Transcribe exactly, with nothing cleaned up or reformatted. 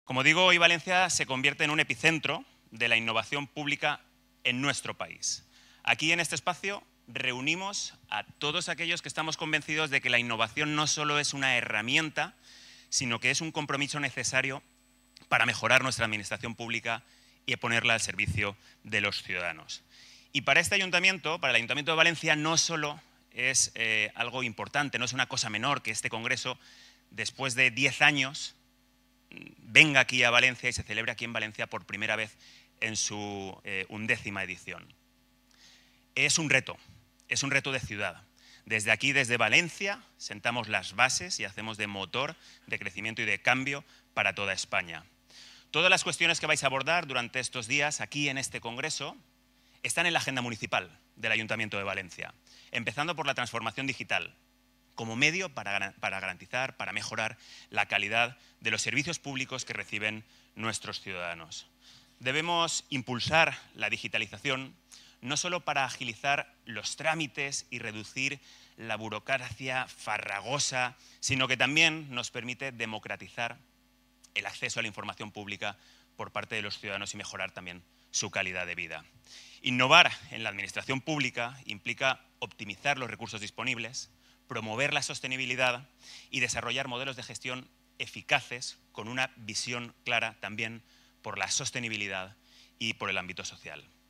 Como digo, hoy Valencia se convierte en un epicentro de la innovación pública en nuestro país. Aquí, en este espacio, reunimos a todos aquellos que estamos convencidos de que la innovación no solo es una herramienta, sino que es un compromiso necesario para mejorar nuestra administración pública y ponerla al servicio de los ciudadanos. Y para este ayuntamiento, para el Ayuntamiento de Valencia, no solo es eh, algo importante, no es una cosa menor que este congreso, después de diez años, venga aquí a Valencia y se celebre aquí en Valencia por primera vez en su eh, undécima edición. Es un reto, es un reto de ciudad. Desde aquí, desde Valencia, sentamos las bases y hacemos de motor de crecimiento y de cambio para toda España. Todas las cuestiones que vais a abordar durante estos días aquí en este congreso están en la agenda municipal del Ayuntamiento de Valencia, empezando por la transformación digital, como medio para, para garantizar, para mejorar la calidad de los servicios públicos que reciben nuestros ciudadanos. Debemos impulsar la digitalización no solo para agilizar los trámites y reducir la burocracia farragosa, sino que también nos permite democratizar el acceso a la información pública por parte de los ciudadanos y mejorar también su calidad de vida. Innovar en la administración pública implica optimizar los recursos disponibles, promover la sostenibilidad y desarrollar modelos de gestión eficaces con una visión clara también por la sostenibilidad y por el ámbito social.